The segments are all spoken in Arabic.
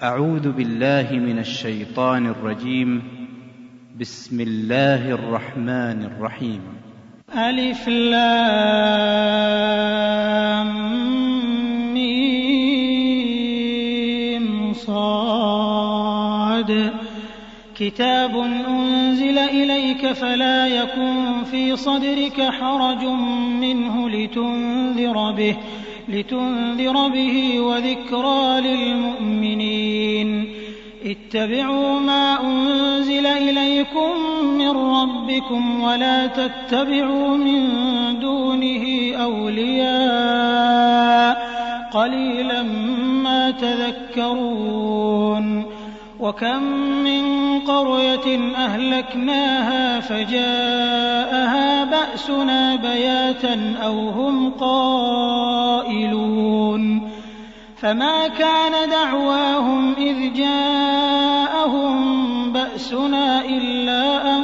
أعوذ بالله من الشيطان الرجيم. بسم الله الرحمن الرحيم. ألف لام ميم صاد. كتاب أنزل إليك فلا يكن في صدرك حرج منه لتنذر به وذكرى للمؤمنين. اتبعوا ما أنزل إليكم من ربكم ولا تتبعوا من دونه أولياء قليلا ما تذكرون. وكم من قرية أهلكناها فجاءها بأسنا بياتا أو هم قائلون. فما كان دعواهم إذ جاءهم بأسنا إلا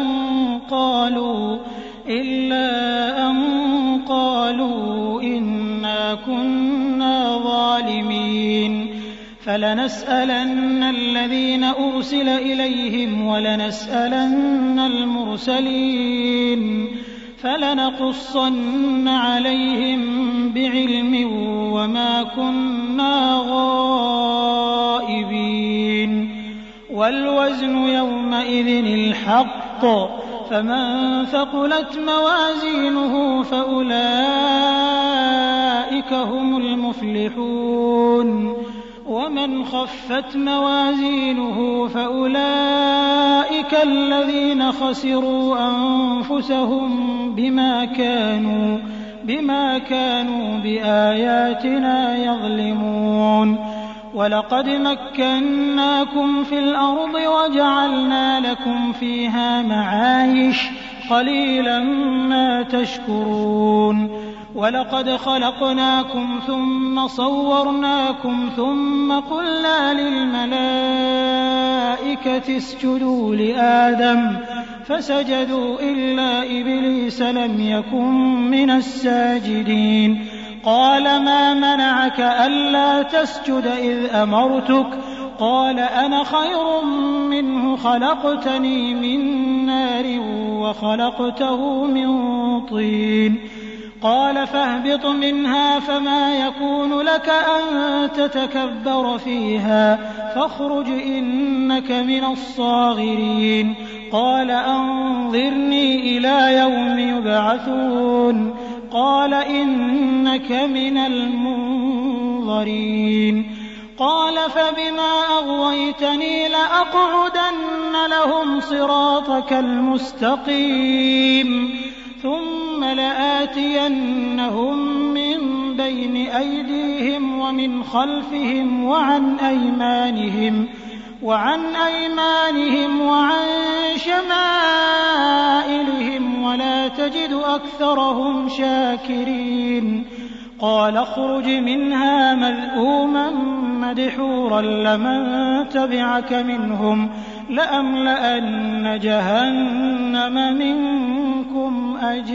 أن قالوا إنا كنا ظالمين. فلنسألن الذين أرسل إليهم ولنسألن المرسلين فلنقصن عليهم بعلم وما كنا غائبين. والوزن يومئذ الحق فمن ثقلت موازينه فأولئك هم المفلحون ومن خفت موازينه فأولئك الذين خسروا أنفسهم بما كانوا بآياتنا يظلمون. ولقد مكناكم في الأرض وجعلنا لكم فيها معايش قليلا ما تشكرون. ولقد خلقناكم ثم صورناكم ثم قلنا للملائكة اسجدوا لآدم فسجدوا إلا إبليس لم يكن من الساجدين. قال ما منعك ألا تسجد إذ أمرتك؟ قال أنا خير منه خلقتني من نار وخلقته من طين. قال فاهبط منها فما يكون لك أن تتكبر فيها فاخرج إنك من الصاغرين. قال أنظرني إلى يوم يبعثون. قال إنك من المنظرين. قال فبما أغويتني لأقعدن لهم صراطك المستقيم ثم لآتينهم من بين أيديهم ومن خلفهم وعن أيمانهم وعن شمائلهم ولا تجد أكثرهم شاكرين. قال اخرج منها مذءوما مدحورا لمن تبعك منهم لأملأن جهنم منكم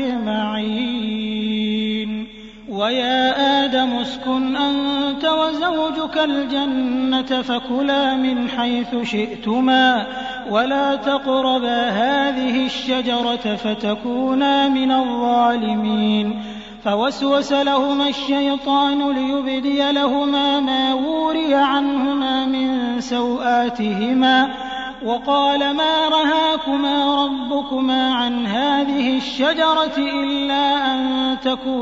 أجمعين. ويا آدم اسكن أنت وزوجك الجنة فكلا من حيث شئتما ولا تقربا هذه الشجرة فتكونا من الظالمين. فوسوس لهما الشيطان ليبدي لهما ما وري عنهما من سوآتهما وقال ما رهاكما ربكما عن هذه الشجرة إلا أن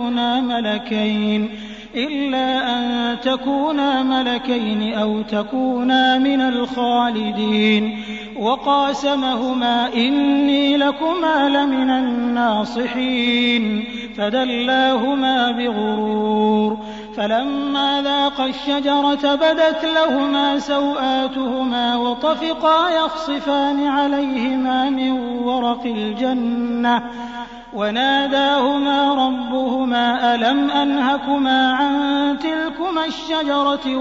تكونا ملكين أو تكونا من الخالدين. وقاسمهما إني لكما لمن الناصحين فدلاهما بغرور. فلما ذاقا الشجرة بدت لهما سوآتهما وطفقا يخصفان عليهما من ورق الجنة وناداهما ربهما ألم أنهكما عن تلكما الشجرة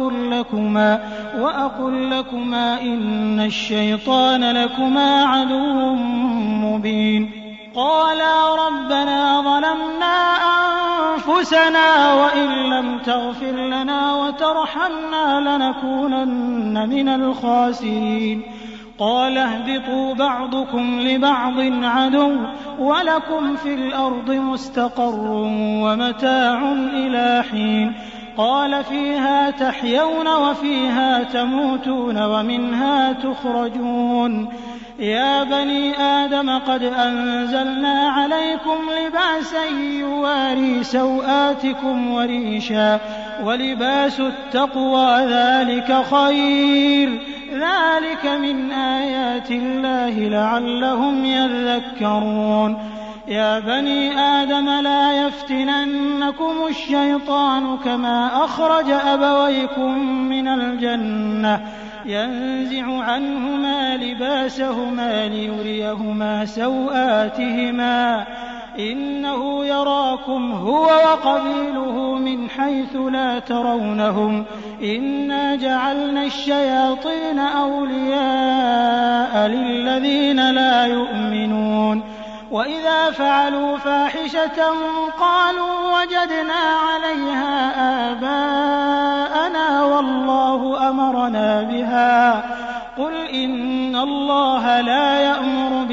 وأقل لكما إن الشيطان لكما عدو مبين. قالا ربنا ظلمنا أنفسنا وإن لم تغفر لنا وترحمنا لنكونن من الخاسرين قال اهبطوا بعضكم لبعض عدو ولكم في الأرض مستقر ومتاع إلى حين قال فيها تحيون وفيها تموتون ومنها تخرجون يا بني آدم قد أنزلنا عليكم لباسا يواري سوآتكم وريشا ولباس التقوى ذلك خير ذلك من آيات الله لعلهم يذكرون يا بني آدم لا يفتننكم الشيطان كما أخرج أبويكم من الجنة ينزع عنهما لباسهما ليريهما سوآتهما إنه يراكم هو وقبيله من حيث لا ترونهم إنا جعلنا الشياطين أولياء للذين لا يؤمنون وإذا فعلوا فاحشة قالوا وجدنا عليها آباءنا والله أمرنا بها قل إن الله لا يأمر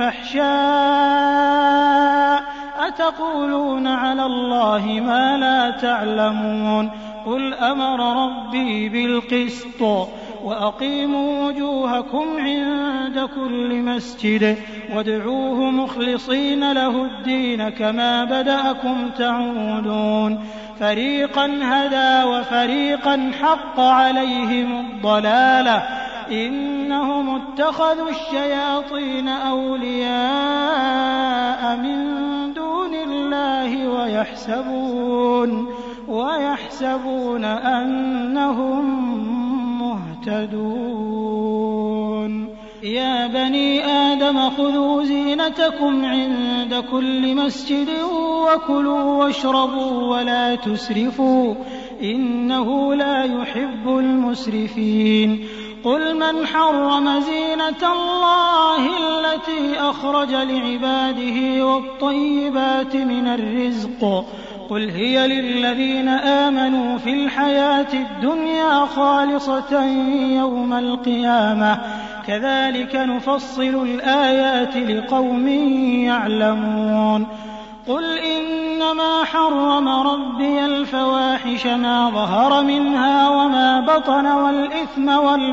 بالفحشاء أتقولون على الله ما لا تعلمون قل أمر ربي بالقسط وأقيموا وجوهكم عند كل مسجد وادعوه مخلصين له الدين كما بدأكم تعودون فريقا هدى وفريقا حق عليهم الضلالة إنهم اتخذوا الشياطين أولياء من دون الله ويحسبون أنهم مهتدون يا بني آدم خذوا زينتكم عند كل مسجد وكلوا واشربوا ولا تسرفوا إنه لا يحب المسرفين قل من حرم زينة الله التي أخرج لعباده والطيبات من الرزق قل هي للذين آمنوا في الحياة الدنيا خالصة يوم القيامة كذلك نفصل الآيات لقوم يعلمون قل إنما حرم ربي الفواحش ما ظهر منها وما بطن والإثم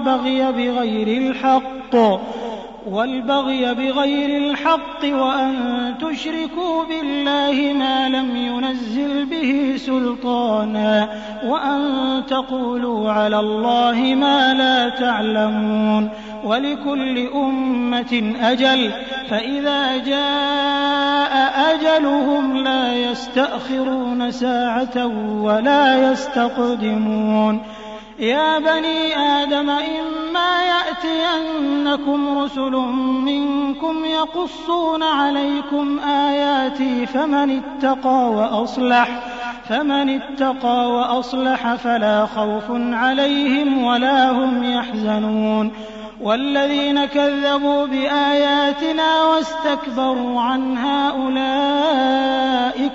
والبغي بغير الحق وأن تشركوا بالله ما لم ينزل به سلطانا وأن تقولوا على الله ما لا تعلمون ولكل أمة أجل فإذا جاء أجلهم لا يستأخرون ساعة ولا يستقدمون يا بني آدم إما يأتينكم رسل منكم يقصون عليكم آياتي فمن اتقى وأصلح فلا خوف عليهم ولا هم يحزنون والذين كذبوا بآياتنا واستكبروا عنها أولئك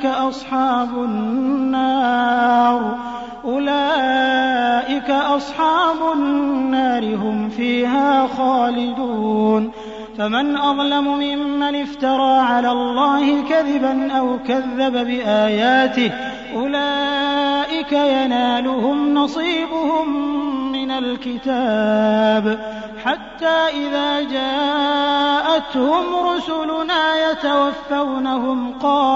أصحاب النار هم فيها خالدون فمن أظلم ممن افترى على الله كذبا أو كذب بآياته أولئك ينالهم نصيبهم من الكتاب حتى إذا جاءتهم رسلنا يتوفونهم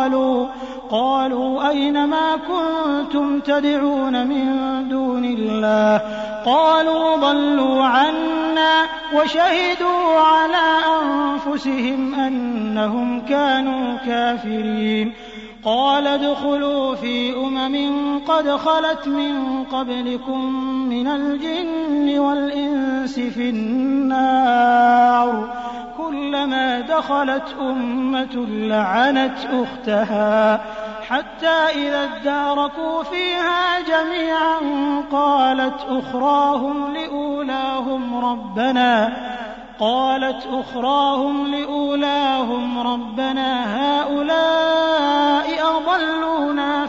قالوا أين ما كنتم تدعون من دون الله قالوا ضلوا عنا وشهدوا على أنفسهم أنهم كانوا كافرين قال ادخلوا في قد خلت من قبلكم من الجن والإنس في النار كلما دخلت أمة لعنت أختها حتى إذا اداركوا فيها جميعا قالت قالت أخراهم لأولاهم ربنا هؤلاء أضلونا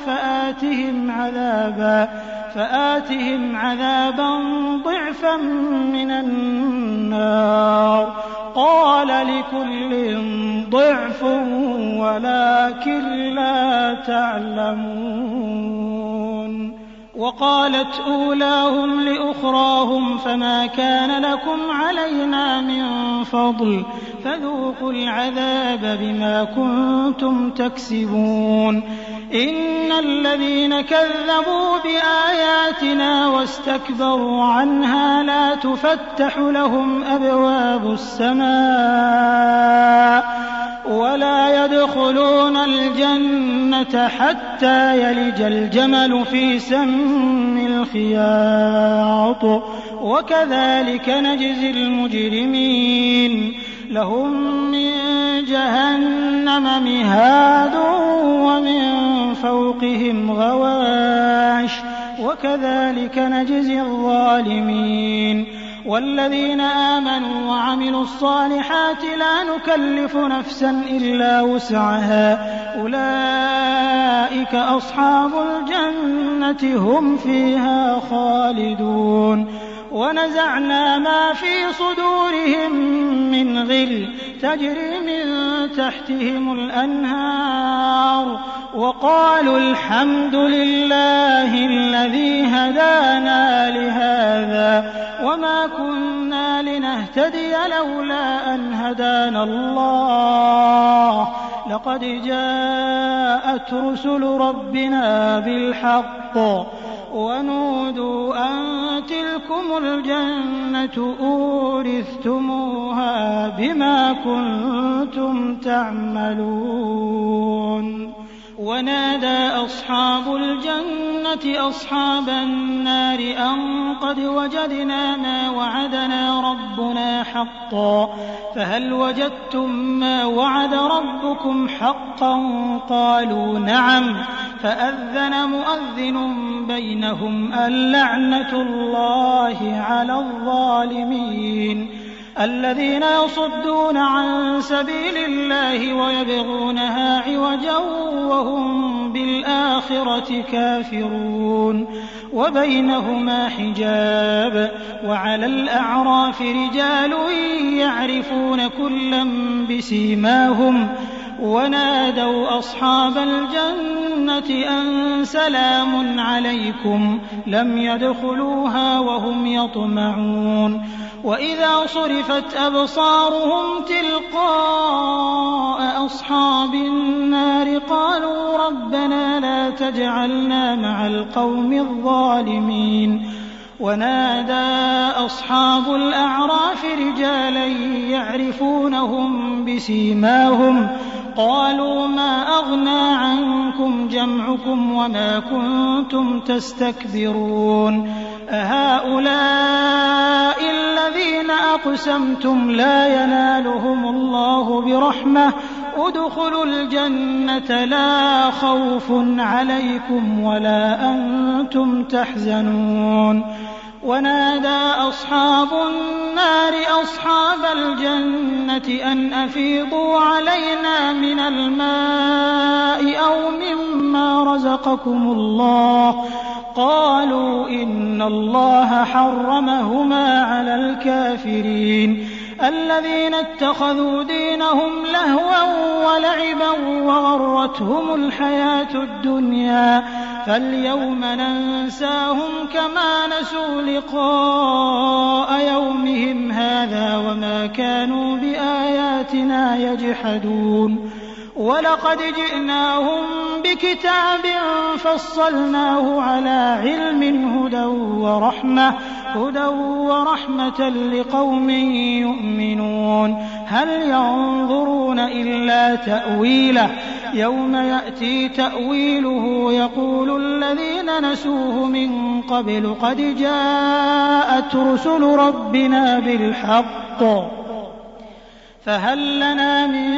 فآتهم عذابا ضعفا من النار قال لكل ضعف ولكن لا تعلمون. وقالت أولاهم لأخراهم فما كان لكم علينا من فضل فذوقوا العذاب بما كنتم تكسبون. إن الذين كذبوا بآياتنا واستكبروا عنها لا تفتح لهم أبواب السماء ولا يدخلون الجنة حتى يلج الجمل في سم الخياط وكذلك نجزي المجرمين. لهم من جهنم مهاد ومن فوقهم غواش وكذلك نجزي الظالمين. والذين آمنوا وعملوا الصالحات لا نكلف نفسا إلا وسعها أولئك أصحاب الجنة هم فيها خالدون. ونزعنا ما في صدورهم من غل تجري من تحتهم الأنهار وقالوا الحمد لله الذي هدانا لهذا وما كنا لنهتدي لولا أن هدانا الله لقد جاءت رسل ربنا بالحق ونودوا أن تلكم الجنة أورثتموها بما كنتم تعملون. ونادى أصحاب الجنة أصحاب النار أن قد وجدنا ما وعدنا ربنا حقا فهل وجدتم ما وعد ربكم حقا قالوا نعم فأذن مؤذن بينهم اللعنة الله على الظالمين. الذين يصدون عن سبيل الله ويبغونها عوجا وهم بالآخرة كافرون وبينهما حجاب. وعلى الأعراف رجال يعرفون كلا بسيماهم ونادوا أصحاب الجنة أن سلام عليكم لم يدخلوها وهم يطمعون. وإذا صرفت أبصارهم تلقاء أصحاب النار قالوا ربنا لا تجعلنا مع القوم الظالمين. ونادى أصحاب الأعراف رجالا يعرفونهم بسيماهم قالوا ما أغنى عنكم جمعكم وما كنتم تستكبرون أهؤلاء الذين أقسمتم لا ينالهم الله برحمة ادخلوا الجنة لا خوف عليكم ولا أنتم تحزنون. ونادى أصحاب النار أصحاب الجنة أن أفيضوا علينا من الماء أو مما رزقكم الله قالوا إن الله حرمهما على الكافرين. الذين اتخذوا دينهم لهوا ولعبا وغرتهم الحياة الدنيا فاليوم ننساهم كما نسوا لقاء يومهم هذا وما كانوا بآياتنا يجحدون. ولقد جئناهم بكتاب فصلناه على علم هدى ورحمة لقوم يؤمنون. هل ينظرون إلا تأويله يوم يأتي تأويله يقول الذين نسوه من قبل قد جاءت رسل ربنا بالحق فهل لنا من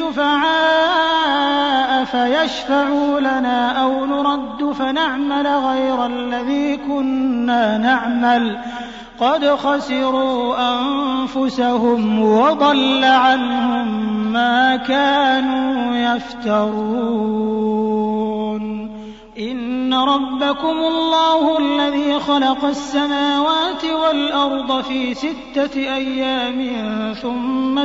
شفعاء فيشفعوا لنا أو نرد فنعمل غير الذي كنا نعمل قد خسروا أنفسهم وضل عنهم ما كانوا يفترون. إن ربكم الله الذي خلق السماوات والأرض في 6 أيام ثم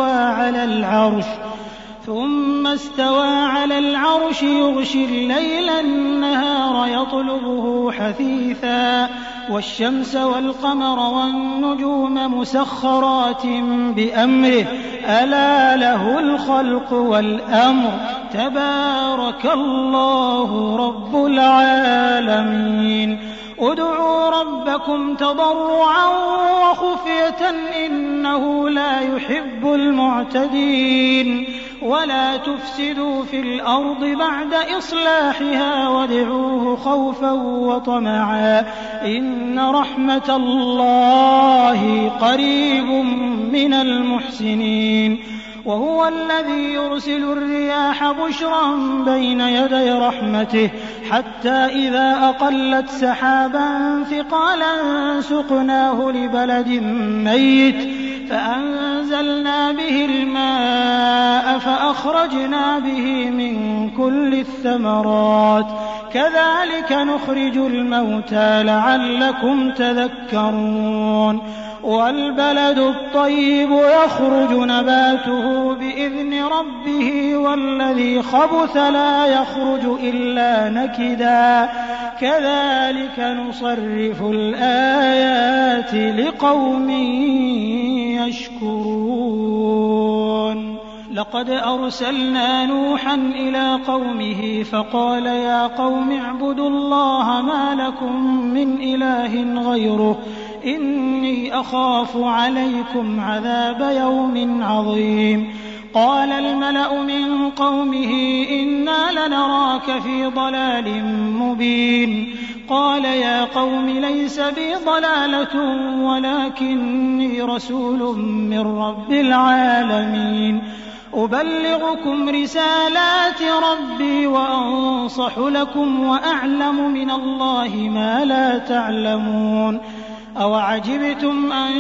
استوى على العرش يغشي الليل النهار يطلبه حثيثا والشمس والقمر والنجوم مسخرات بأمره ألا له الخلق والأمر تبارك الله رب العالمين. ادعوا ربكم تضرعا وخفية إنه لا يحب المعتدين. ولا تفسدوا في الأرض بعد إصلاحها وادعوه خوفا وطمعا إن رحمة الله قريب من المحسنين. وهو الذي يرسل الرياح بشرا بين يدي رحمته حتى إذا أقلت سحابا ثقالا سقناه لبلد ميت فأنزلنا به الماء فأخرجنا به من كل الثمرات كذلك نخرج الموتى لعلكم تذكرون. والبلد الطيب يخرج نباته بإذن ربه والذي خبث لا يخرج إلا نكدا كذلك نصرف الآيات لقوم يشكرون. لقد أرسلنا نوحا إلى قومه فقال يا قوم اعبدوا الله ما لكم من إله غيره إني أخاف عليكم عذاب يوم عظيم. قال الملأ من قومه إنا لنراك في ضلال مبين. قال يا قوم ليس بي ضلالة ولكني رسول من رب العالمين أبلغكم رسالات ربي وأنصح لكم وأعلم من الله ما لا تعلمون. أوعجبتم أن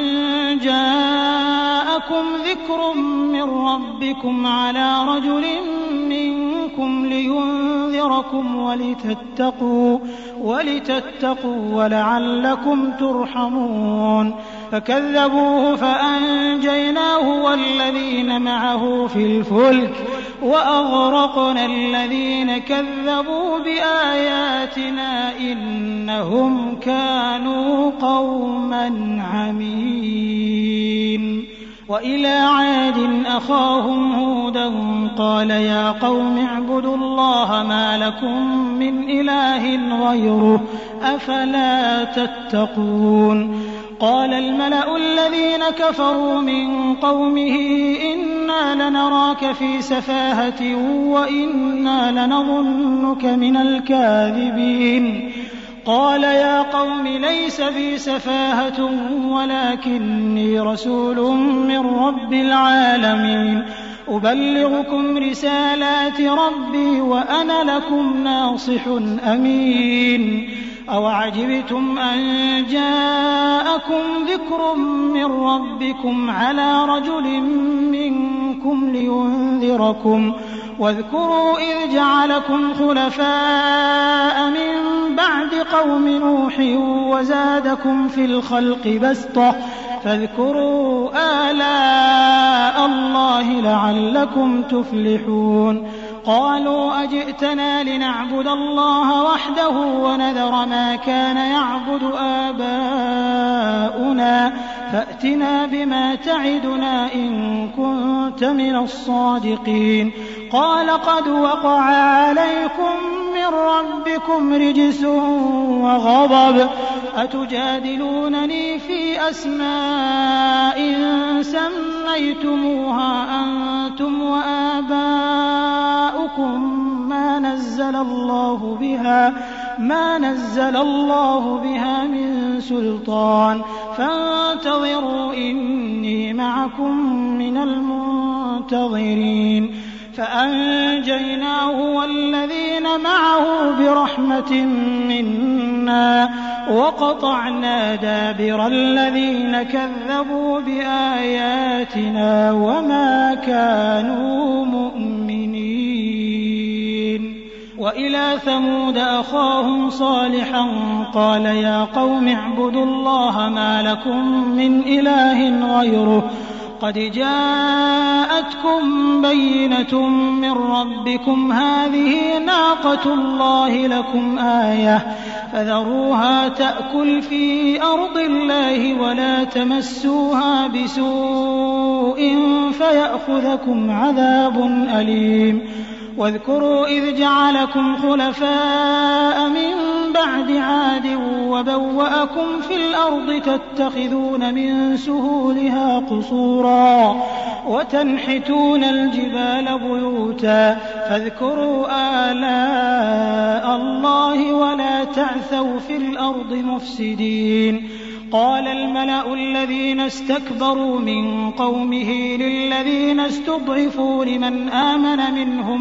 جاءكم ذكر من ربكم على رجل منكم لينذركم ولتتقوا ولعلكم ترحمون. فكذبوه فأنجيناه والذين معه في الفلك وأغرقنا الذين كذبوا بآياتنا إنهم كانوا قوما عمين. وإلى عاد أخاهم هودا قال يا قوم اعبدوا الله ما لكم من إله غيره أفلا تتقون. قال الملأ الذين كفروا من قومه إنا لنراك في سفاهة وإنا لنظنك من الكاذبين. قال يا قوم ليس بي سفاهة ولكني رسول من رب العالمين أبلغكم رسالات ربي وأنا لكم ناصح أمين. أوعجبتم أن جاءكم ذكر من ربكم على رجل منكم لينذركم واذكروا إذ جعلكم خلفاء من بعد قوم نوح وزادكم في الخلق بسطة فاذكروا آلاء الله لعلكم تفلحون. قالوا أجئتنا لنعبد الله وحده ونذر ما كان يعبد آباؤنا فأتنا بما تعدنا إن كنت من الصادقين. قال قد وقع عليكم من ربكم رجس وغضب أتجادلونني في أسماء سميتموها أنتم وآباؤكم ما نزل الله بها من سلطان فانتظروا إني معكم من المنتظرين. فأنجيناه والذين معه برحمة منا وقطعنا دابر الذين كذبوا بآياتنا وما كانوا مؤمنين. وإلى ثمود أخاهم صالحا قال يا قوم اعبدوا الله ما لكم من إله غيره قد جاءتكم بينة من ربكم هذه ناقة الله لكم آية فذروها تأكل في أرض الله ولا تمسوها بسوء فيأخذكم عذاب أليم. واذكروا إذ جعلكم خلفاء من بعد عاد وبوأكم في الأرض تتخذون من سهولها قصورا وتنحتون الجبال بيوتا فاذكروا آلاء الله ولا تعثوا في الأرض مفسدين. قال الملأ الذين استكبروا من قومه للذين استضعفوا لمن آمن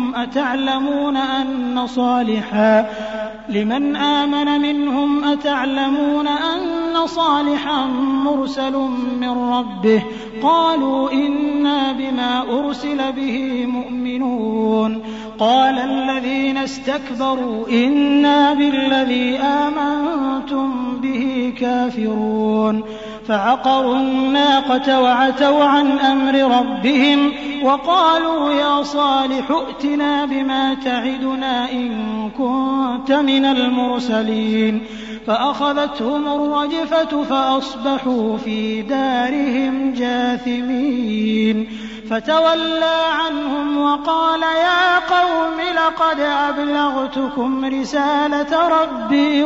منهم أتعلمون أن صالحا مرسل من ربه قالوا إنا بما أرسل به مؤمنون. قال الذين استكبروا إنا بالذي آمنتم به كافرون. فعقروا الناقة وعتوا عن أمر ربهم وقالوا يا صالح ائتنا بما تعدنا إن كنت من المرسلين. فأخذتهم الرجفة فأصبحوا في دارهم جاثمين. فتولى عنهم وقال يا قوم لقد أبلغتكم رسالة ربي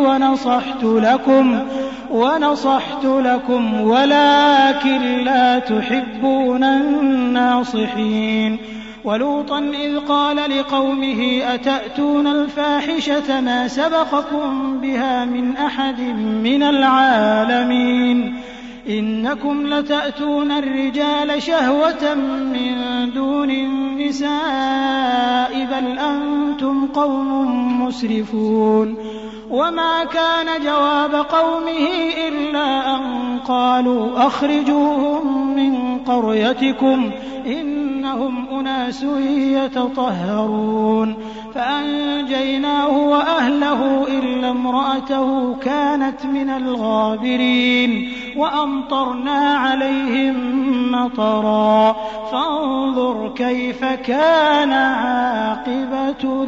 ونصحت لكم ولكن لا تحبون الناصحين. ولوطا إذ قال لقومه أتأتون الفاحشة ما سبقكم بها من أحد من العالمين إنكم لتأتون الرجال شهوة من دون النساء بل أنتم قوم مسرفون. وما كان جواب قومه إلا أن قالوا أخرجوهم من قريتكم إنهم أناس يتطهرون. فأنجيناه وأهله إلا امرأته كانت من الغابرين وأمطرنا عليهم مطرا فانظر كيف كان عاقبة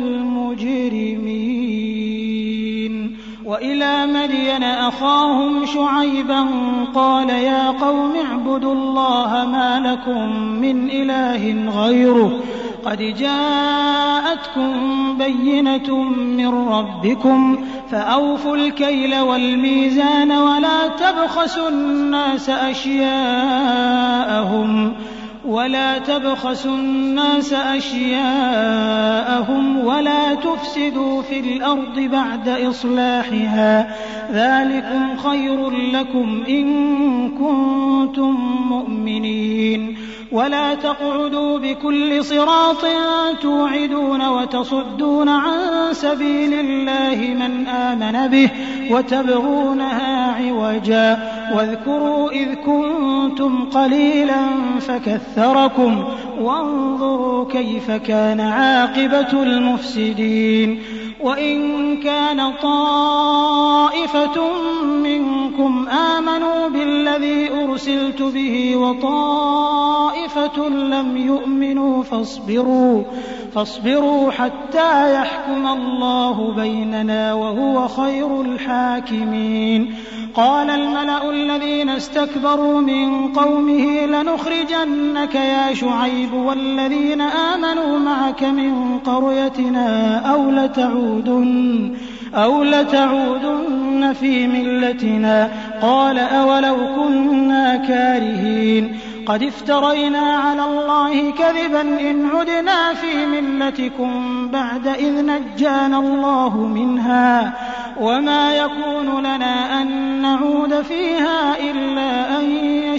المجرمين. وإلى مدين أخاهم شعيبا قال يا قوم اعبدوا الله ما لكم من إله غيره قد جاءتكم بينة من ربكم فأوفوا الكيل والميزان ولا تبخسوا الناس أشياءهم ولا تفسدوا في الأرض بعد إصلاحها ذلكم خير لكم إن كنتم مؤمنين. ولا تقعدوا بكل صراط توعدون وتصدون عن سبيل الله من آمن به وتبغونها عوجا. واذكروا إذ كنتم قليلا فكثركم وانظروا كيف كان عاقبة المفسدين. وإن كان طائفة منكم آمنوا بالذي أرسلت به وطائفة لم يؤمنوا فاصبروا حتى يحكم الله بيننا وهو خير الحاكمين. قال الملأ الذين استكبروا من قومه لنخرجنك يا شعيب والذين آمنوا معك من قريتنا أو لتعودن في ملتنا قال أولو كنا كارهين. قد افترينا على الله كذبا إن عدنا في ملتكم بعد إذ نجانا الله منها وما يكون لنا أن نعود فيها إلا أن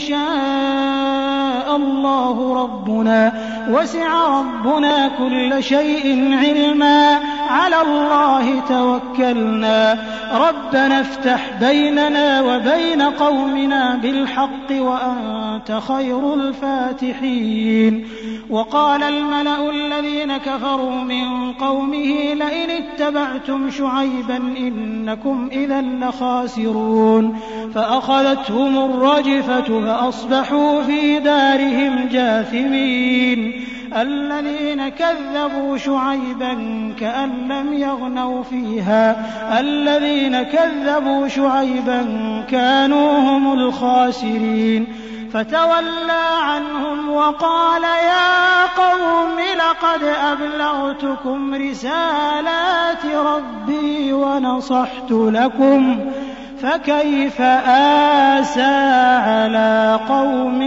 يشاء الله ربنا وسع ربنا كل شيء علما على الله توكلنا ربنا افتح بيننا وبين قومنا بالحق وأنت خير الفاتحين. وقال الملأ الذين كفروا من قومه لئن اتبعتم شعيبا إنكم إذا لخاسرون فأخذتهم الرجفة فأصبحوا في دارهم جاثمين. الذين كذبوا شعيبا كأن لم يغنوا فيها الذين كذبوا شعيبا كانوا هم الخاسرين. فتولى عنهم وقال يا قوم لقد أبلغتكم رسالات ربي ونصحت لكم فكيف آسى على قوم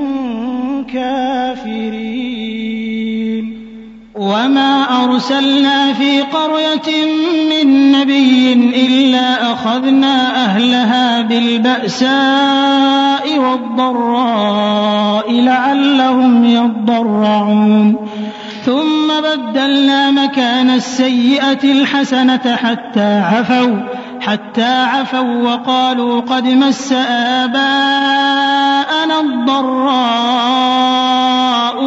كافرين. وما أرسلنا في قرية من نبي إلا أخذنا أهلها بالبأساء والضراء لعلهم يضرعون ثم بدلنا مكان السيئة الحسنة حتى عفوا وقالوا قد مس آباءنا الضراء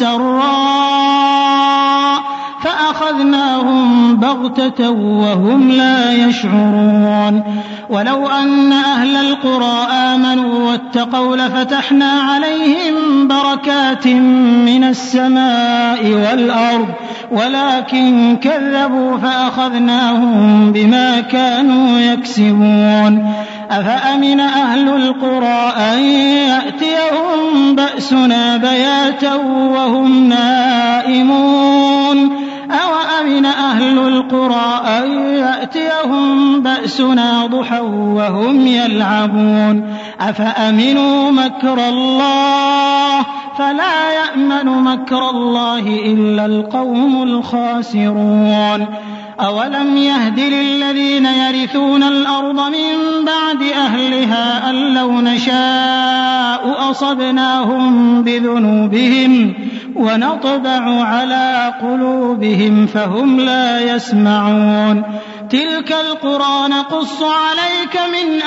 والسراء فأخذناهم بغتة وهم لا يشعرون. ولو أن أهل القرى آمنوا واتقوا لفتحنا عليهم بركات من السماء والأرض ولكن كذبوا فأخذناهم بما كانوا يكسبون. أفأمن أهل القرى أن يأتيهم بأسنا بياتا وهم نائمون أوأمن أهل القرى أن يأتيهم بأسنا ضحى وهم يلعبون أفأمنوا مكر الله فلا يأمن مكر الله إلا القوم الخاسرون. أولم يهد للذين يرثون الأرض من بعد أهلها أن لو نشاء أصبناهم بذنوبهم ونطبع على قلوبهم فهم لا يسمعون. تلك القرى نقص عليك من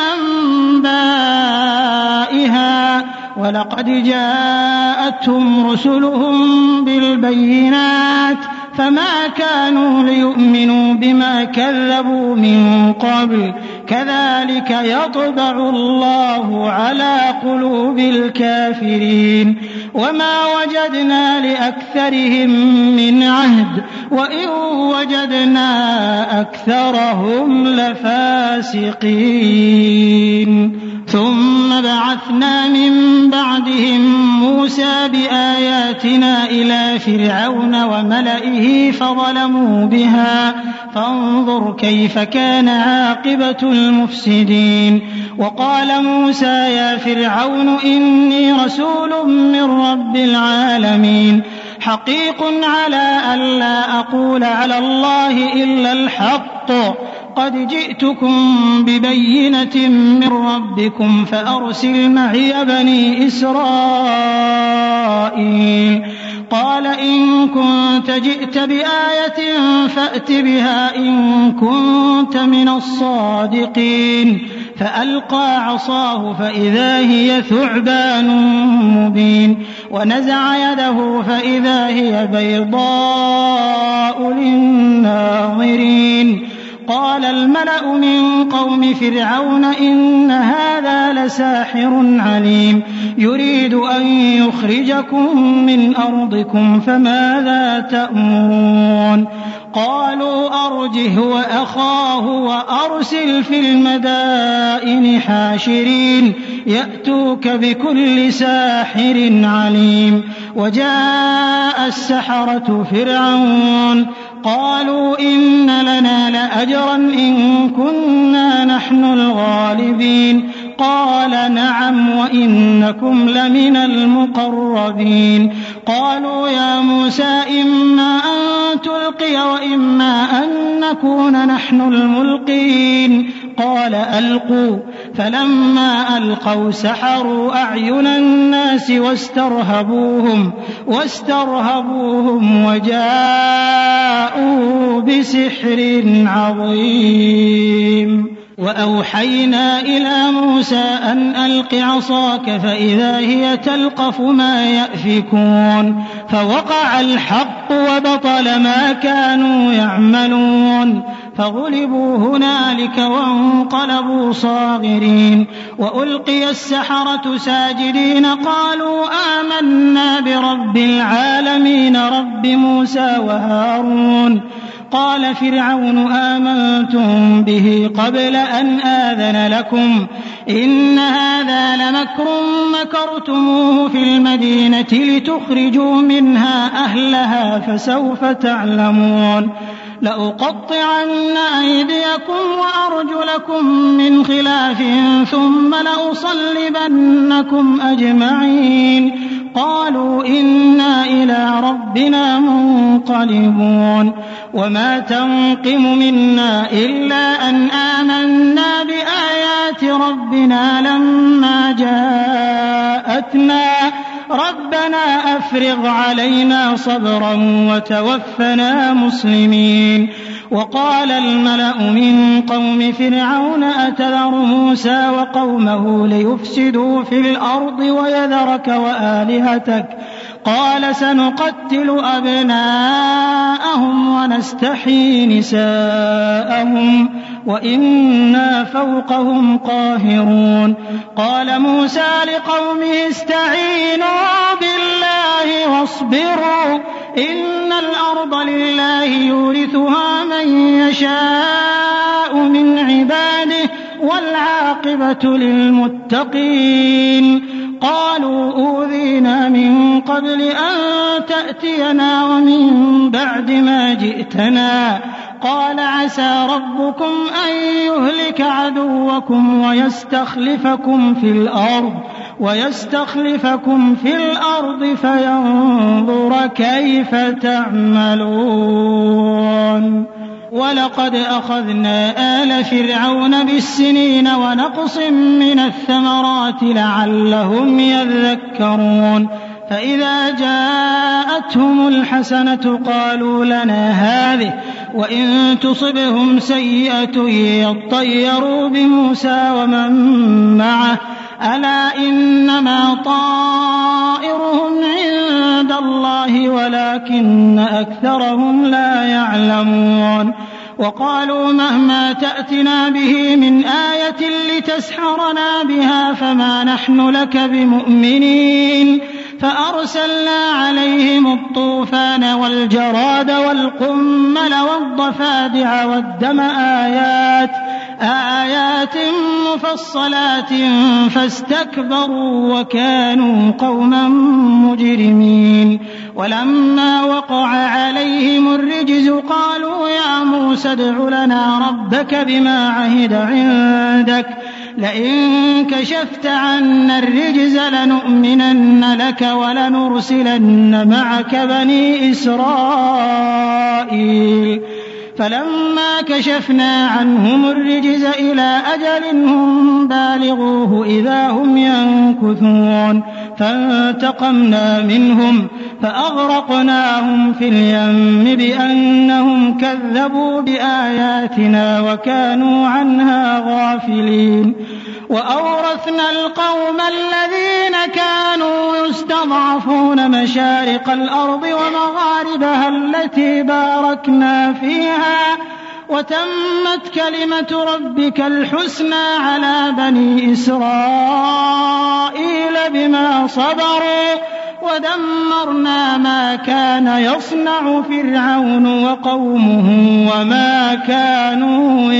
أنبائها ولقد جاءتهم رسلهم بالبينات فما كانوا ليؤمنوا بما كذبوا من قبل كذلك يطبع الله على قلوب الكافرين. وما وجدنا لأكثرهم من عهد وإن وجدنا أكثرهم لفاسقين. ثم بعثنا من بعدهم موسى بآياتنا إلى فرعون وملئه فظلموا بها فانظر كيف كان عاقبة المفسدين. وقال موسى يا فرعون إني رسول من رب العالمين حقيق على ألا أقول على الله إلا الحق قد جئتكم ببينة من ربكم فأرسل معي بني إسرائيل. قال إن كنت جئت بآية فأت بها إن كنت من الصادقين. فألقى عصاه فإذا هي ثعبان مبين ونزع يده فإذا هي بيضاء للناظرين. قال الملأ من قوم فرعون إن هذا لساحر عليم يريد أن يخرجكم من أرضكم فماذا تأمرون. قالوا أرجه وأخاه وأرسل في المدائن حاشرين يأتوك بكل ساحر عليم. وجاء السحرة فرعون قالوا إن لنا لأجرا إن كنا نحن الغالبين. قال نعم وإنكم لمن المقربين. قالوا يا موسى إما أن تلقي وإما أن نكون نحن الملقين. قال ألقوا فلما ألقوا سحروا أعين الناس الناس واسترهبوهم وجاءوا بسحر عظيم. وأوحينا إلى موسى أن ألق عصاك فإذا هي تلقف ما يأفكون فوقع الحق وبطل ما كانوا يعملون فغلبوا هنالك وانقلبوا صاغرين وألقي السحرة ساجدين قالوا آمنا برب العالمين رب موسى وهارون. قال فرعون آمنتم به قبل أن آذن لكم إن هذا لمكر مكرتموه في المدينة لتخرجوا منها أهلها فسوف تعلمون. لأقطعن أيديكم وأرجلكم من خلاف ثم لأصلبنكم أجمعين. قالوا إنا إلى ربنا منقلبون. وما تنقم منا إلا أن آمنا بآيات ربنا لما جاءتنا ربنا أفرغ علينا صبرا وتوفنا مسلمين. وقال الملأ من قوم فرعون أتذر موسى وقومه ليفسدوا في الأرض ويذرك وآلهتك قال سنقتل أبناءهم ونستحيي نساءهم وإنا فوقهم قاهرون. قال موسى لقومه استعينوا بالله واصبروا إن الأرض لله يورثها من يشاء من عباده والعاقبة للمتقين. قالوا أوذينا من قبل أن تأتينا ومن بعد ما جئتنا قال عسى ربكم أن يهلك عدوكم ويستخلفكم في الأرض فينظر كيف تعملون. ولقد أخذنا آل فرعون بالسنين ونقص من الثمرات لعلهم يذكرون. فإذا جاءتهم الحسنة قالوا لنا هذه وإن تصبهم سيئة يطيروا بموسى ومن معه ألا إنما طائرهم عند الله ولكن أكثرهم لا يعلمون. وقالوا مهما تأتنا به من آية لتسحرنا بها فما نحن لك بمؤمنين. فأرسلنا عليهم الطوفان والجراد والقمل والضفادع والدم آيات مفصلات فاستكبروا وكانوا قوما مجرمين. ولما وقع عليهم الرجز قالوا يا موسى ادع لنا ربك بما عهد عندك لئن كشفت عنا الرجز لنؤمنن لك ولنرسلن معك بني إسرائيل. فلما كشفنا عنهم الرجز إلى أجل هم بالغوه إذا هم ينكثون فانتقمنا منهم فأغرقناهم في اليم بأنهم كذبوا بآياتنا وكانوا عنها غافلين. وأورثنا القوم الذين كانوا يستضعفون مشارق الأرض ومغاربها التي باركنا فيها وتمت كلمة ربك الحسنى على بني إسرائيل بما صبروا ودمرنا ما كان يصنع فرعون وقومه وما كانوا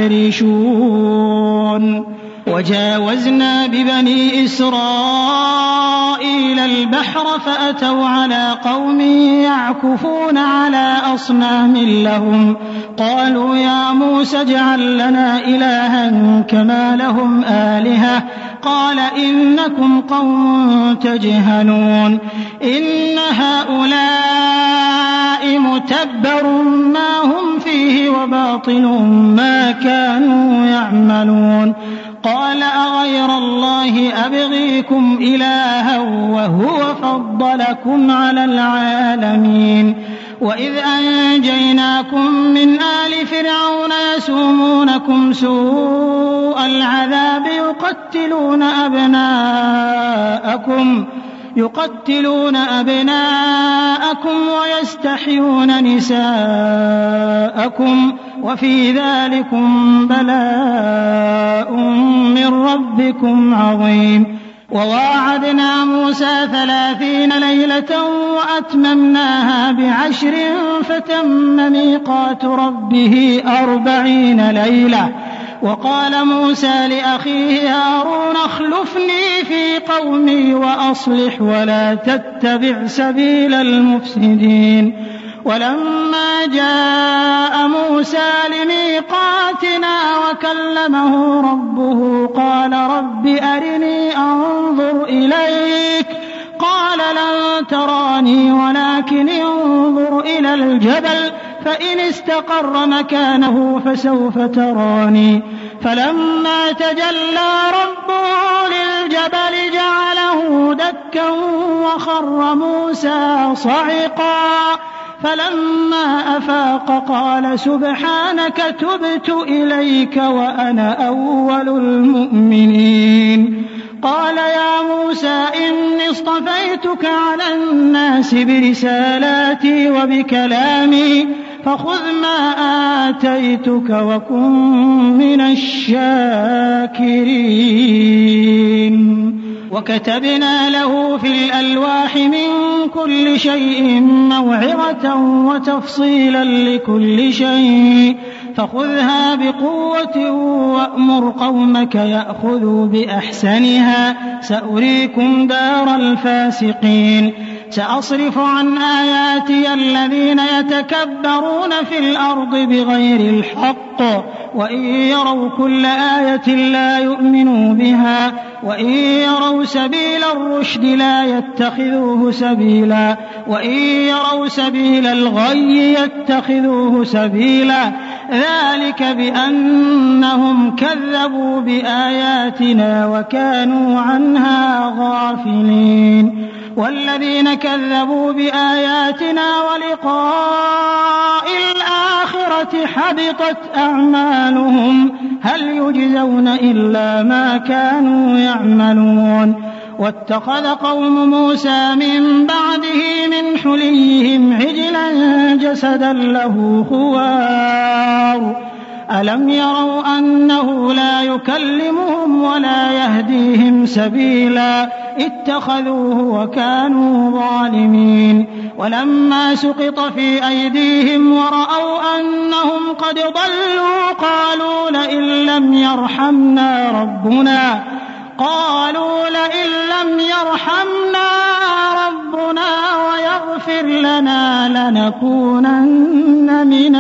يعرشون. وجاوزنا ببني إسرائيل البحر فأتوا على قوم يعكفون على أصنام لهم قالوا يا موسى اجعل لنا إلها كما لهم آلهة قال إنكم قوم تجهلون إن هؤلاء متبر ما هم فيه وباطل ما كانوا يعملون. قال أغير الله أبغيكم إلها وهو فضلكم على العالمين وإذ أنجيناكم من آل فرعون يسومونكم سوء العذاب يقتلون أبناءكم ويستحيون نساءكم وفي ذلكم بلاء من ربكم عظيم وواعدنا موسى 30 ليلة وأتممناها ب10 فتم ميقات ربه 40 ليلة وقال موسى لأخيه هارون اخلفني في قومي وأصلح ولا تتبع سبيل المفسدين ولما جاء موسى لميقاتنا وكلمه ربه قال رب أرني أنظر إليك قال لن تراني ولكن انظر إلى الجبل فإن استقر مكانه فسوف تراني فلما تجلى ربه للجبل جعله دكا وخر موسى صعقا فلما أفاق قال سبحانك تبت إليك وأنا أول المؤمنين قال يا موسى إني اصطفيتك على الناس برسالاتي وبكلامي فخذ ما آتيتك وكن من الشاكرين وكتبنا له في الألواح من كل شيء موعظة وتفصيلا لكل شيء فخذها بقوة وأمر قومك يأخذوا بأحسنها سأريكم دار الفاسقين سأصرف عن آياتي الذين يتكبرون في الأرض بغير الحق وإن يروا كل آية لا يؤمنوا بها وإن يروا سبيل الرشد لا يتخذوه سبيلا وإن يروا سبيل الغي يتخذوه سبيلا ذلك بأنهم كذبوا بآياتنا وكانوا عنها غافلين والذين كذبوا بآياتنا ولقاء الآخرة حبطت أعمالهم هل يجزون إلا ما كانوا يعملون واتخذ قوم موسى من بعده من حليهم عجلا جسدا له خوار ألم يروا أنه لا يكلمهم ولا يهديهم سبيلا اتخذوه وكانوا ظالمين ولما سقط في أيديهم ورأوا أنهم قد ضلوا قالوا لئن لم يرحمنا ربنا ويغفر لنا لنكونن من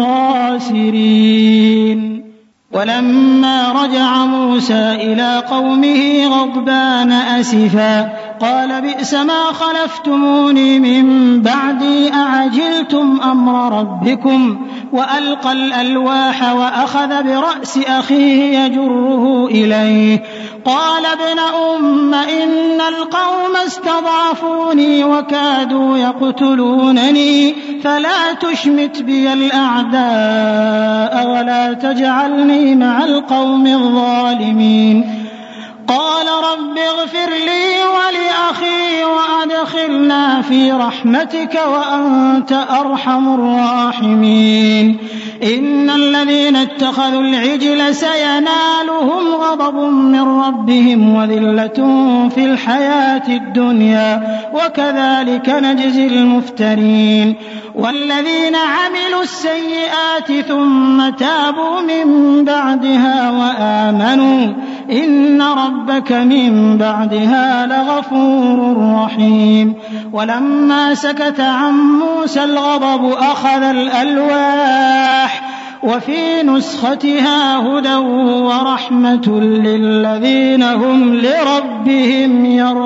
الخاسرين ولما رجع موسى إلى قومه غضبان أسفا قال بئس ما خلفتموني من بعدي أعجلتم أمر ربكم وألقى الألواح وأخذ برأس أخيه يجره إليه قال ابن أم إن القوم استضعفوني وكادوا يقتلونني فلا تشمت بي الأعداء ولا تجعلني مع القوم الظالمين قال رب اغفر لي ولأخي وأدخلنا في رحمتك وأنت أرحم الراحمين إن الذين اتخذوا العجل سينالهم غضب من ربهم وذلة في الحياة الدنيا وكذلك نجزي المفترين والذين عملوا السيئات ثم تابوا من بعدها وآمنوا إن ربك من بعدها لغفور رحيم ولما سكت عن موسى الغضب أخذ الألواح وفي نسختها هدى ورحمة للذين هم لربهم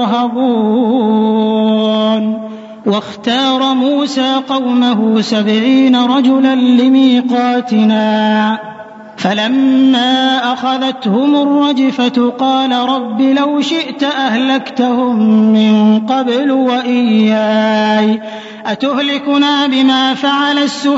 يرهبون واختار موسى قومه 70 رجلا لميقاتنا فلما أخذتهم الرجفة قال رب لو شئت أهلكتهم من قبل وإياي أتهلكنا بما فعل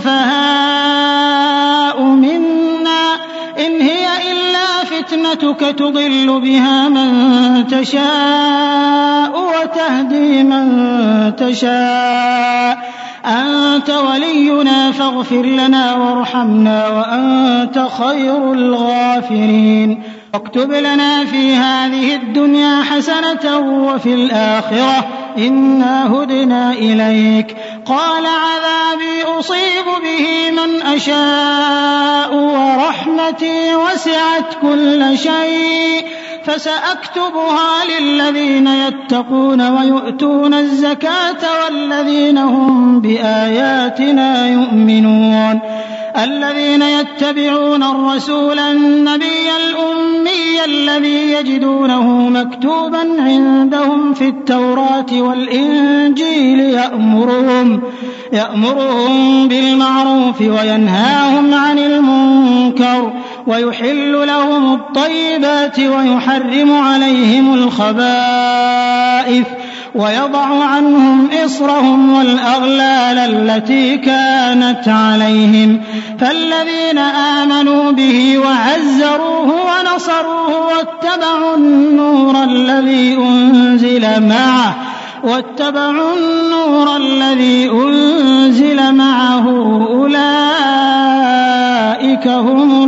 السفهاء منا إن هي إلا فتنتك تضل بها من تشاء وتهدي من تشاء أنت ولينا فاغفر لنا وارحمنا وأنت خير الغافرين واكتب لنا في هذه الدنيا حسنة وفي الآخرة إنا هدنا إليك قال عذابي أصيب به من أشاء ورحمتي وسعت كل شيء فسأكتبها للذين يتقون ويؤتون الزكاة والذين هم بآياتنا يؤمنون الذين يتبعون الرسول النبي الأمي الذي يجدونه مكتوبا عندهم في التوراة والإنجيل يأمرهم بالمعروف وينهاهم عن المنكر ويحل لهم الطيبات ويحرم عليهم الخبائث ويضع عنهم إصرهم والأغلال التي كانت عليهم فالذين آمنوا به وعزروه ونصروه واتبعوا النور الذي أنزل معه أولئك هم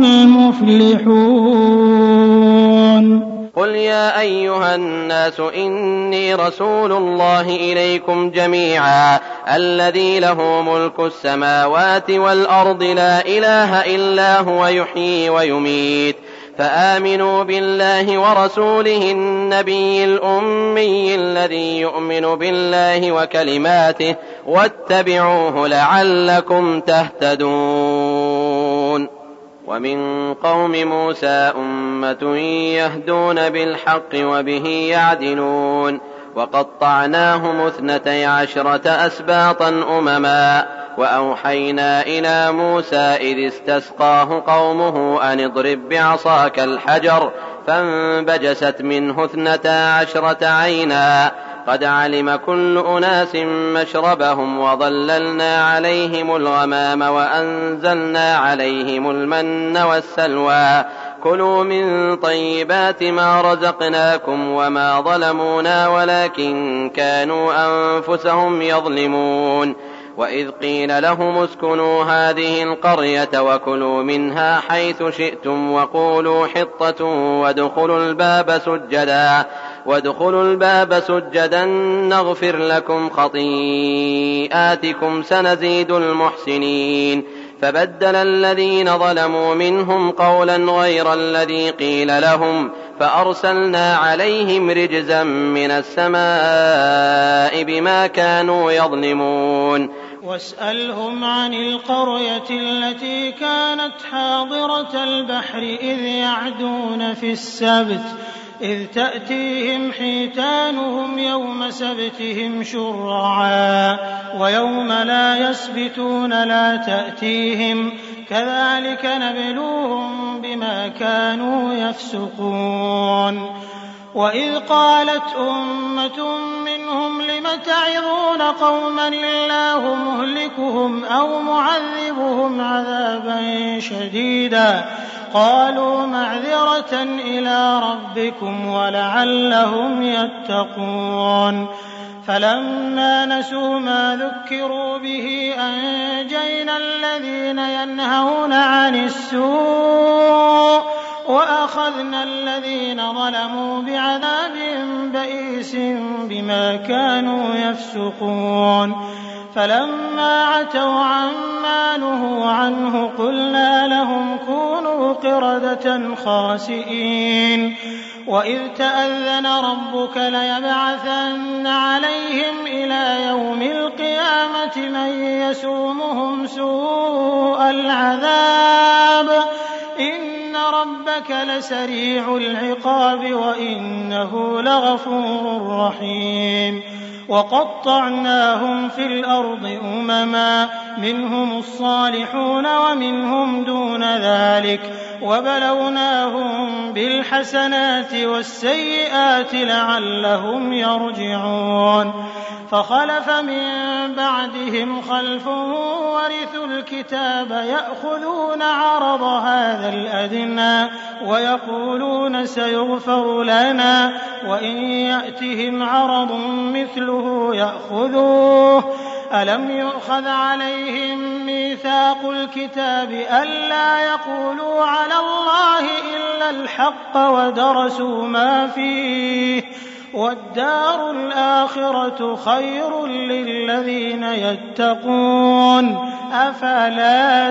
المفلحون قل يا أيها الناس إني رسول الله إليكم جميعا الذي له ملك السماوات والأرض لا إله إلا هو يحيي ويميت فآمنوا بالله ورسوله النبي الأمي الذي يؤمن بالله وكلماته واتبعوه لعلكم تهتدون ومن قوم موسى أمة يهدون بالحق وبه يعدلون وقطعناهم 12 أسباطا أمما وأوحينا إلى موسى إذ استسقاه قومه أن اضرب بعصاك الحجر فانبجست منه 12 عينا قد علم كل أناس مشربهم وظللنا عليهم الغمام وأنزلنا عليهم المن والسلوى كلوا من طيبات ما رزقناكم وما ظلمونا ولكن كانوا أنفسهم يظلمون وإذ قيل لهم اسكنوا هذه القرية وكلوا منها حيث شئتم وقولوا حطة وادخلوا الباب سجدا نغفر لكم خطيئاتكم سنزيد المحسنين فبدل الذين ظلموا منهم قولا غير الذي قيل لهم فأرسلنا عليهم رجزا من السماء بما كانوا يظلمون واسألهم عن القرية التي كانت حاضرة البحر إذ يعدون في السبت إذ تأتيهم حيتانهم يوم سبتهم شرعا ويوم لا يسبتون لا تأتيهم كذلك نبلوهم بما كانوا يفسقون وإذ قالت أمة منهم لم تعظون قوما الله مهلكهم أو معذبهم عذابا شديدا قالوا معذرة إلى ربكم ولعلهم يتقون فلما نسوا ما ذكروا به أنجينا الذين ينهون عن السوء وأخذنا الذين ظلموا بعذاب بئيس بما كانوا يفسقون فلما عتوا عما نهوا عنه قلنا لهم كونوا قردة خاسئين وإذ تأذن ربك ليبعثن عليهم إلى يوم القيامة من يسومهم سوء العذاب إن ربك لسريع العقاب وإنه لغفور رحيم وقطعناهم في الأرض أمما منهم الصالحون ومنهم دون ذلك وبلوناهم بالحسنات والسيئات لعلهم يرجعون فخلف من بعدهم خلف ورثوا الكتاب يأخذون عرض هذا الأدنى ويقولون سيغفر لنا وإن يأتهم عرض مثله يأخذوه ألم يؤخذ عليهم ميثاق الكتاب ألا يقولوا على الله إلا الحق ودرسوا ما فيه والدار الآخرة خير للذين يتقون أفلا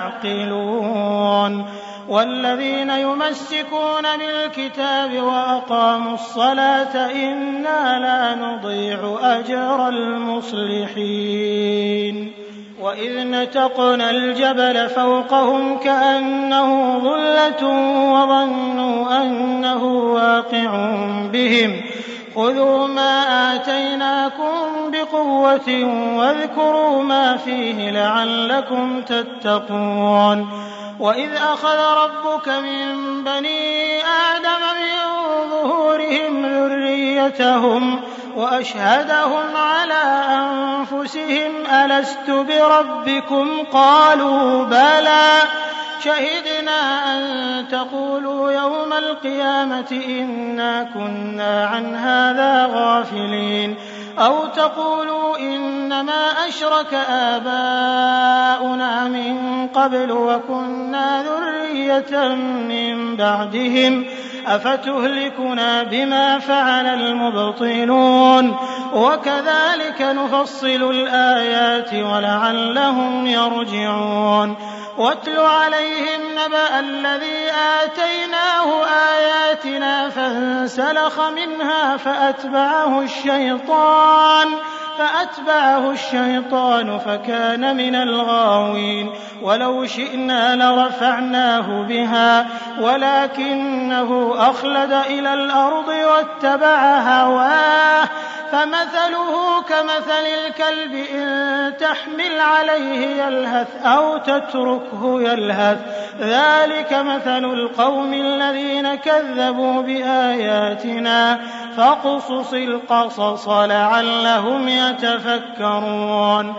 تعقلون والذين يمسكون بالكتاب وأقاموا الصلاة إنا لا نضيع أجر المصلحين وإذ نتقنا الجبل فوقهم كأنه ظلة وظنوا أنه واقع بهم خذوا ما آتيناكم بقوة واذكروا ما فيه لعلكم تتقون وإذ أخذ ربك من بني آدم من ظهورهم ذريتهم وأشهدهم على أنفسهم ألست بربكم قالوا بلى شهدنا أن تقولوا يوم القيامة إنا كنا عن هذا غافلين أو تقولوا إنما أشرك آباؤنا من قبل وكنا ذرية من بعدهم أفتهلكنا بما فعل المبطلون وكذلك نفصل الآيات ولعلهم يرجعون واتل عليهم نبأ الذي آتيناه آياتنا فانسلخ منها فأتبعه الشيطان فكان من الغاوين ولو شئنا لرفعناه بها ولكنه أخلد إلى الأرض واتبع هواه فمثله كمثل الكلب إن تحمل عليه يلهث أو تتركه يلهث ذلك مثل القوم الذين كذبوا بآياتنا فاقصص القصص لعلهم يتفكرون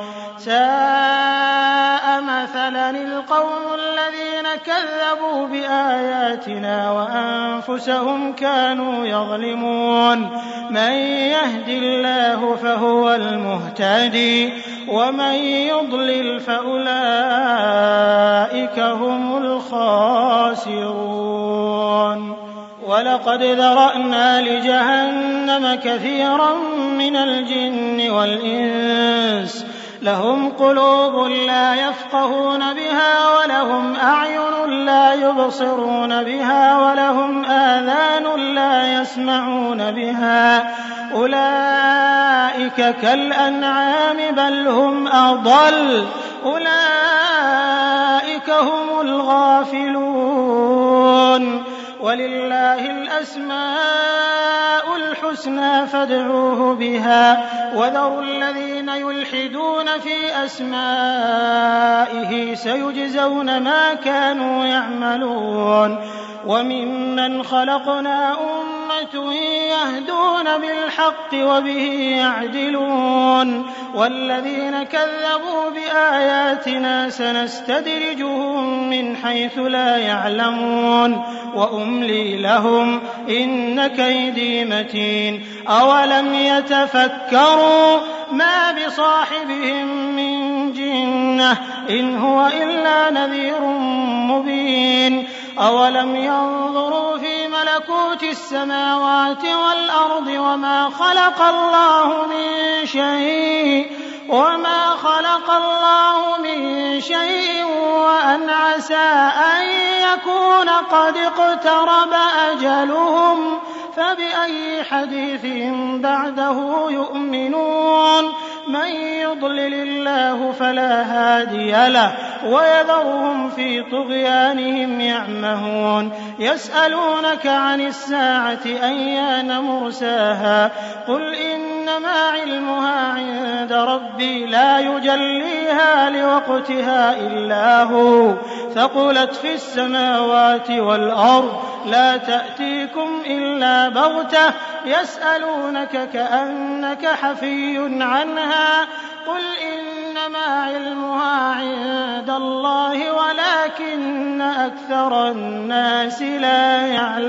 ساء مثلا القوم الذين كذبوا بآياتنا وأنفسهم كانوا يظلمون من يهد الله فهو المهتدي ومن يضلل فأولئك هم الخاسرون ولقد ذرأنا لجهنم كثيرا من الجن والإنس لهم قلوب لا يفقهون بها ولهم أعين لا يبصرون بها ولهم آذان لا يسمعون بها أولئك كالأنعام بل هم أضل أولئك هم الغافلون ولله الأسماء الحسنى فادعوه بها وذروا الذين يلحدون في أسمائه سيجزون ما كانوا يعملون وممن خلقنا أمة يهدون بالحق وبه يعدلون والذين كذبوا بآياتنا سنستدرجهم من حيث لا يعلمون وأملي لهم إن كيدي متين أولم يتفكروا ما بصاحبهم من جنة إن هو إلا نذير مبين أولم ينظروا في ملكوت السماوات والأرض وما خلق الله من شيء وأن عسى أن يكون قد اقترب أجلهم فبأي حديث بعده يؤمنون من يضلل الله فلا هادي له ويذرهم في طغيانهم يعمهون يسألونك عن الساعة أيان مرساها قل إنما إنما علمها عند ربي لا يجليها لوقتها إلا هو ثقلت في السماوات والأرض لا تأتيكم إلا بغتة يسألونك كأنك حفي عنها قل إنما علمها عند الله ولكن أكثر الناس لا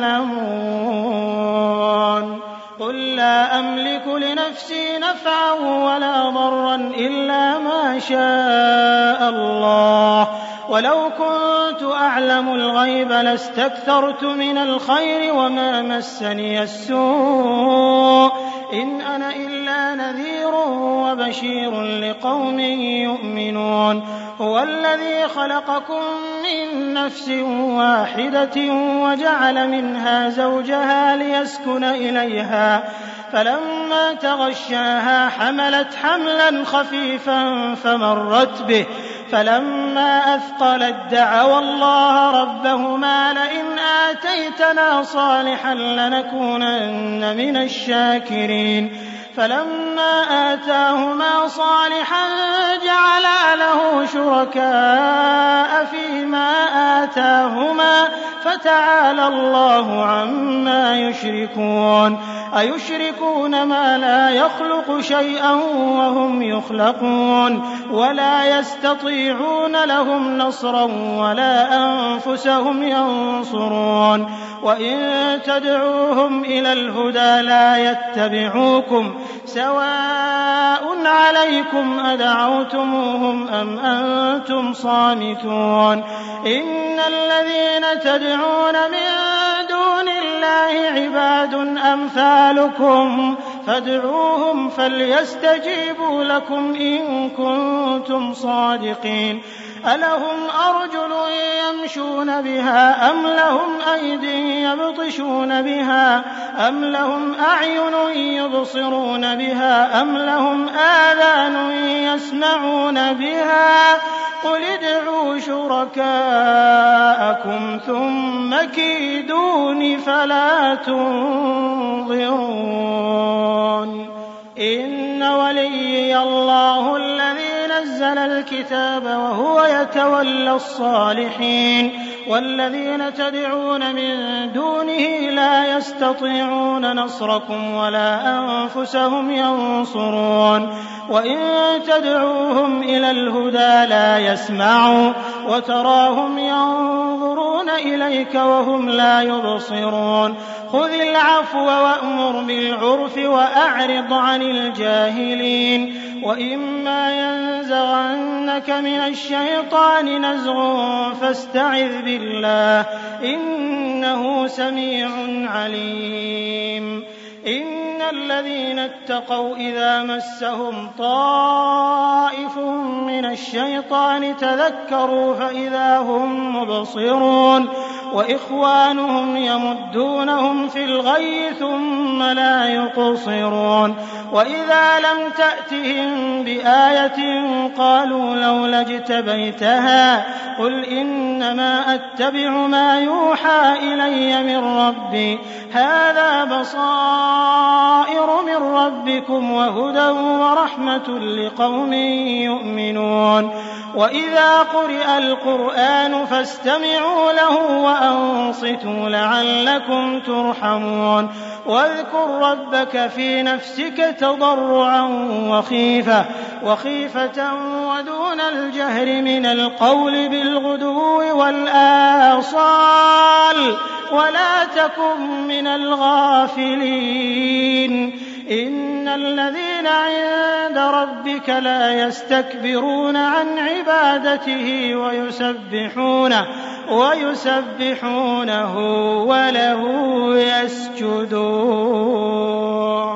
يعلمون قل لا أملك لنفسي نفعا ولا ضرا إلا ما شاء الله ولو كنت أعلم الغيب لاستكثرت من الخير وما مسني السوء إن أنا إلا نذير وبشير لقوم يؤمنون هو الذي خلقكم من نفس واحدة وجعل منها زوجها ليسكن إليها فلما تغشاها حملت حملا خفيفا فمرت به فلما أثقلت دعوا الله ربهما لئن آتيتنا صالحا لنكونن من الشاكرين فلما آتاهما صالحا جعلا له شركاء فيما آتاهما فتعالى الله عما يشركون أيشركون ما لا يخلق شيئا وهم يخلقون ولا يستطيعون لهم نصرا ولا أنفسهم ينصرون وإن تدعوهم إلى الهدى لا يتبعوكم سواء عليكم أدعوتموهم أم أنتم صامتون إن الذين تدعون من دون الله عباد أمثالكم فادعوهم فليستجيبوا لكم إن كنتم صادقين ألهم أرجل يمشون بها أم لهم أيدي يبطشون بها أم لهم أعين يبصرون بها أم لهم آذان يسمعون بها قل ادعوا شركاءكم ثم كيدون فلا تنظرون إن وليي الله الذي نزل الكتاب وهو يتولى الصالحين والذين تدعون من دونه لا يستطيعون نصركم ولا أنفسهم ينصرون وإن تدعوهم إلى الهدى لا يسمعوا وتراهم ينظرون إليك وهم لا يبصرون خذ العفو وأمر بالعرف وأعرض عن الجاهلين وإما ينزغنك من الشيطان نزغ فاستعذ بالله إنه سميع عليم إن الذين اتقوا إذا مسهم طائف من الشيطان تذكروا فإذا هم مبصرون وإخوانهم يمدونهم في الغي ثم لا يقصرون وإذا لم تأتهم بآية قالوا لولا اجتبيتها قل إنما أتبع ما يوحى إلي من ربي هذا بصائر من ربكم وهدى ورحمة لقوم يؤمنون وإذا قرئ القرآن فاستمعوا له وأنصتوا لعلكم ترحمون واذكر ربك في نفسك تضرعا وخيفة ودون الجهر من القول بالغدو والآصال ولا تكن من الغافلين إن الذين عند ربك لا يستكبرون عن عبادته ويسبحونه وله يسجدون